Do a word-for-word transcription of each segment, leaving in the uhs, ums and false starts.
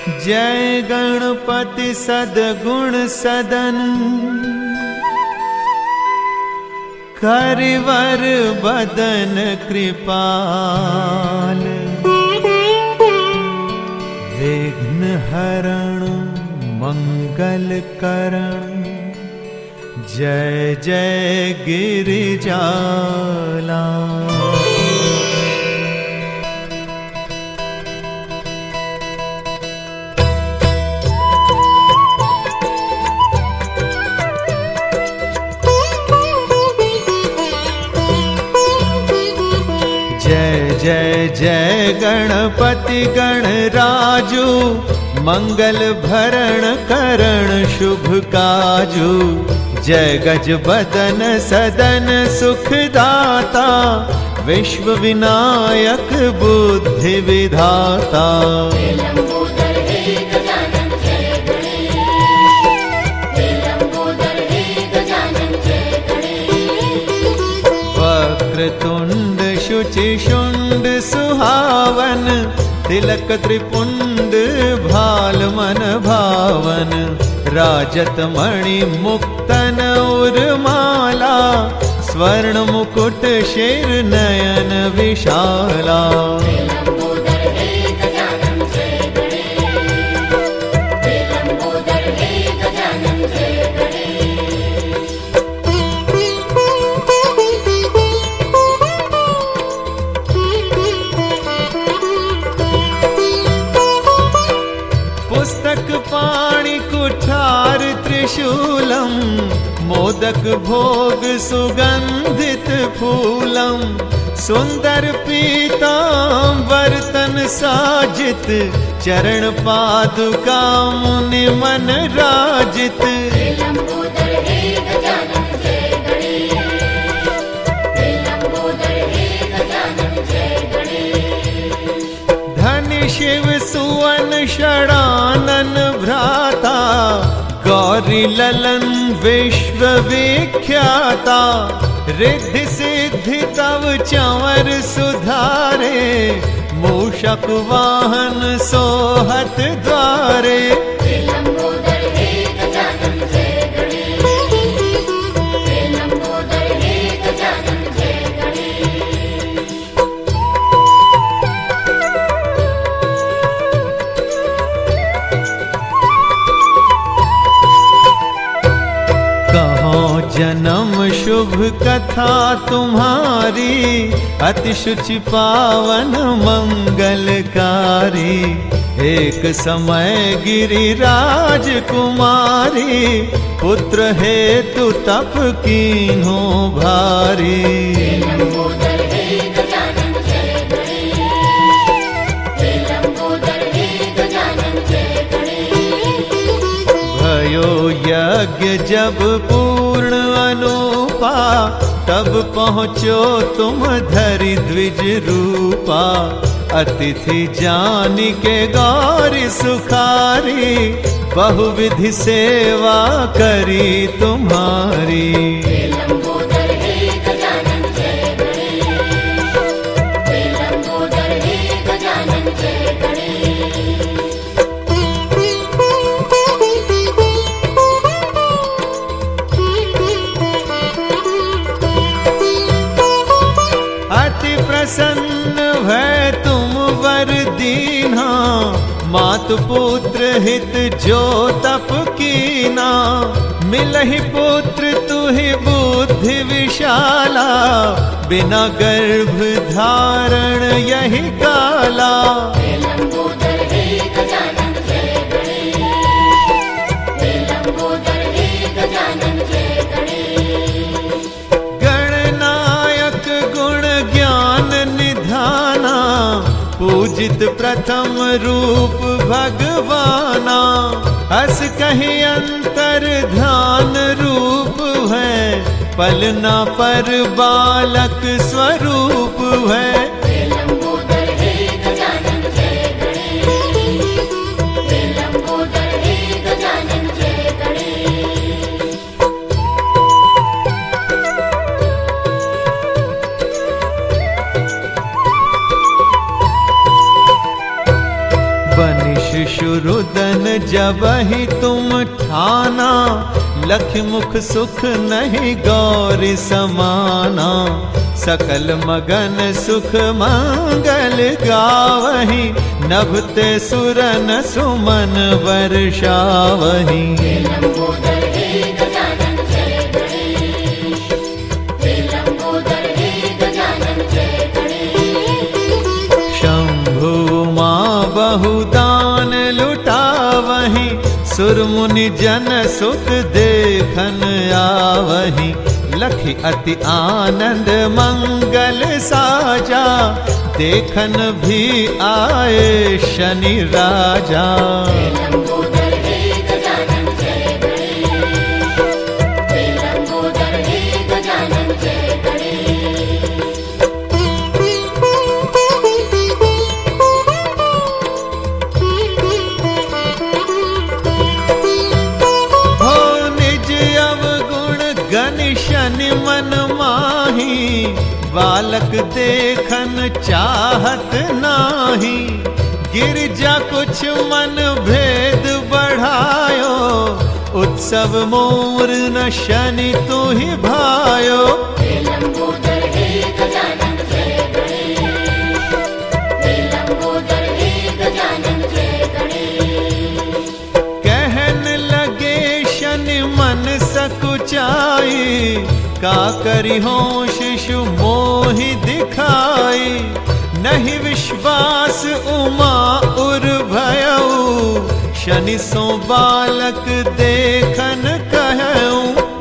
जय गणपति सद्गुण सदन, करिवर बदन कृपाल, विघ्न हरण मंगल करण, जय जय गिरिजाला। जय जय जय गणपति गणराजू, मंगल भरण करण शुभ काजू। जय गज बदन सदन सुखदाता, विश्व विनायक बुद्धि विधाता। वक्रतुंड शुचि शुंड सुहावन, तिलक त्रिपुंड भाल मन भावन। राजत मणि मुक्तन उर्माला, स्वर्ण मुकुट शेर नयन विशाला। पुस्तक पाणि कुठार त्रिशूलम, मोदक भोग सुगंधित फूलम। सुंदर पीतांबर तन साजित, चरण पादुका मुनि मन राजित। धन शिव सुवन षडानन भ्राता, गौरी ललन विश्व विख्याता। रिद्धि सिद्धि तव चंवर सुधारे, मूषक वाहन सोहत द्वारे। जन्म शुभ कथा तुम्हारी, अति शुचि पावन मंगलकारी। एक समय गिरिराज कुमारी, पुत्र हेतु तप कीन्हो भारी। भयो यज्ञ जब पूर्ण अनूपा, तब पहुँचो तुम धरि द्विज रूपा। अतिथि जानि के गौरी सुखारी, बहुविधि सेवा करी तुम्हारी। प्रसन्न भय तुम वर दीन्हा, मातु पुत्र हित जो तप कीना। मिलहि पुत्र तुहि बुद्धि विशाला, बिना गर्भ धारण यही काला। पूजित प्रथम रूप भगवाना, हस कहीं अंतर ध्यान रूप है। पलना पर बालक स्वरूप है। शिशुरुदन जब ही तुम ठाना, लख मुख सुख नहीं गौरी समाना। सकल मगन सुख मंगल गावही, नभते सुरन सुमन वर्षावही। शंभु माँ बहुदान लुटावही, सुर मुनि जन सुख देखन आवही। लखी अति आनंद मंगल साजा, देखन भी आए शनि राजा। शनि मन माही, बालक देखन चाहत नाही। गिरजा कुछ मन भेद बढ़ायो, उत्सव मोर न शनि तू ही भायो। कहन लगे शनि मन सकुचाई, का करी हो शिशु मोहि दिखाई। नहीं विश्वास उमा उर भयऊ, शनि सो बालक देखन कहऊं।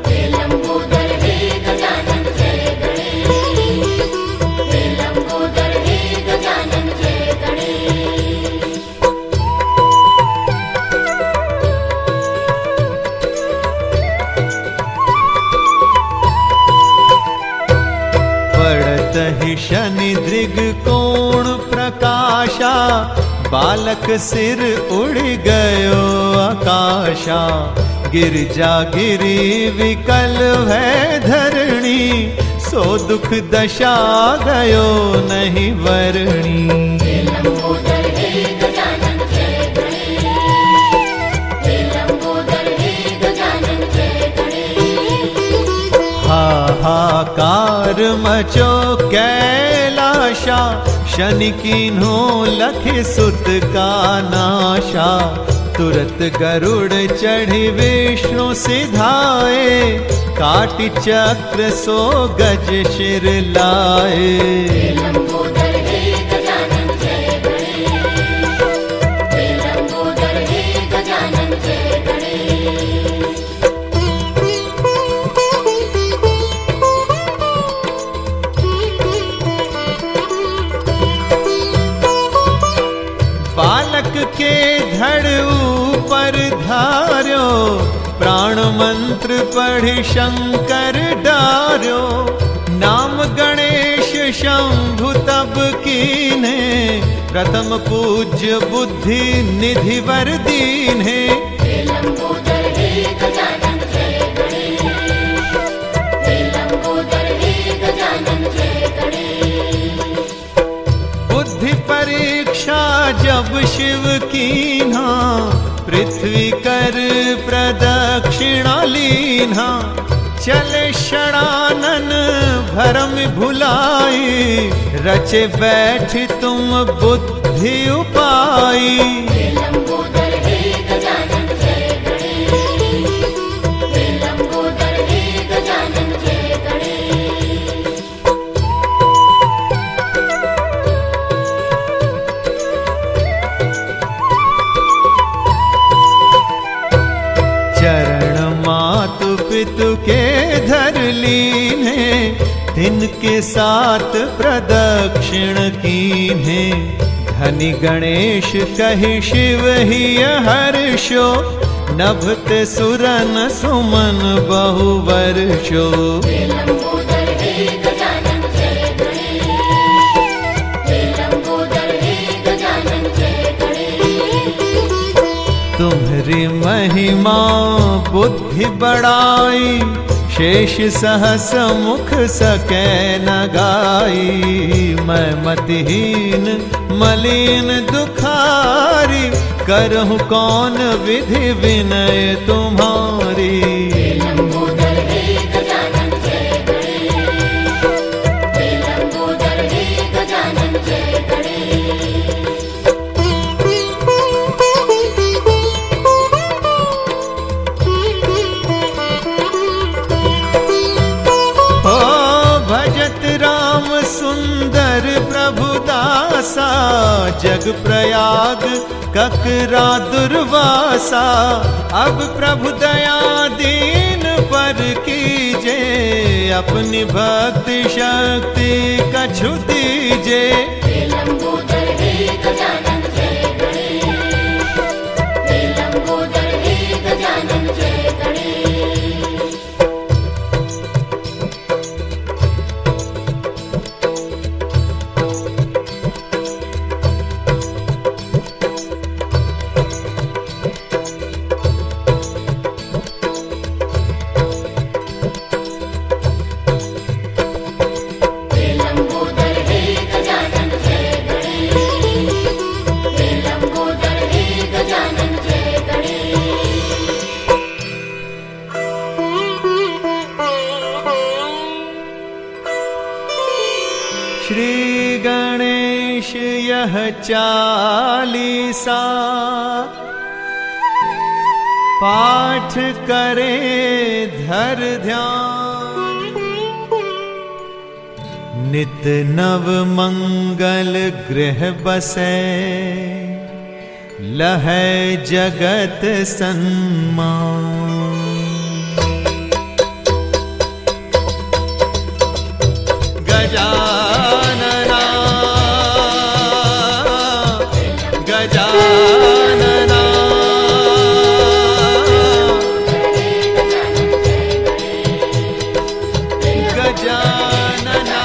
ही शनि दृग कोण प्रकाशा, बालक सिर उड़ गयो आकाशा। गिरजा गिरी विकल है धरणी, सो दुख दशा गयो नहीं वरणी। हाहाकार मचो कैलाशा, शनि कीन्हो लख सुत का नाशा। तुरत गरुड़ चढ़ी विष्णु सिधाए, काटि चक्र सो गज शिर लाए। बालक के धड़ ऊपर धार्यो, प्राण मंत्र पढ़ि शंकर डार्यो। नाम गणेश शंभु तब कीन्हे, प्रथम पूज्य बुद्धि निधि वर दीन्हे। बुद्धि परीक्षा जब शिव कीन्हा, पृथ्वी कर प्रदक्षिणा लीन्हा। चले षडानन भरम भुलाई, रचे बैठ तुम बुद्धि उपाई। चरण मातु पितु के धर लीन्हे, तिनके साथ प्रदक्षिण कीन्हे। धनि गणेश कहि शिव ही हर्षो, नभते सुरन सुमन बहु वर्षो। तुम्हारी महिमा बुद्धि बढ़ाई, शेष सहस मुख सके न गाई। मैं मतिहीन मलिन दुखारी, करहु कौन विधि विनय तुम्हारी। सुंदर प्रभु दासा जग प्रयाग ककरा दुर्वासा। अब प्रभु दया दीन पर कीजे अपनी भक्ति शक्ति कछु दीजे। श्री गणेश यह चालीसा पाठ करे धर ध्यान। नित नव मंगल गृह बसे लहै जगत सन्मान। गजानना गजानना गजानना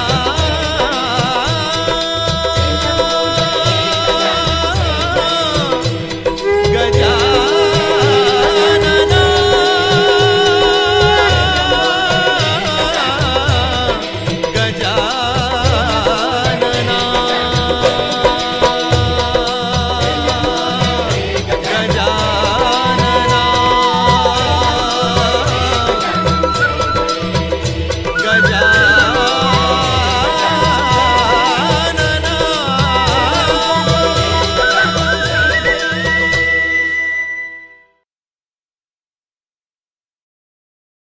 गजानना गजानना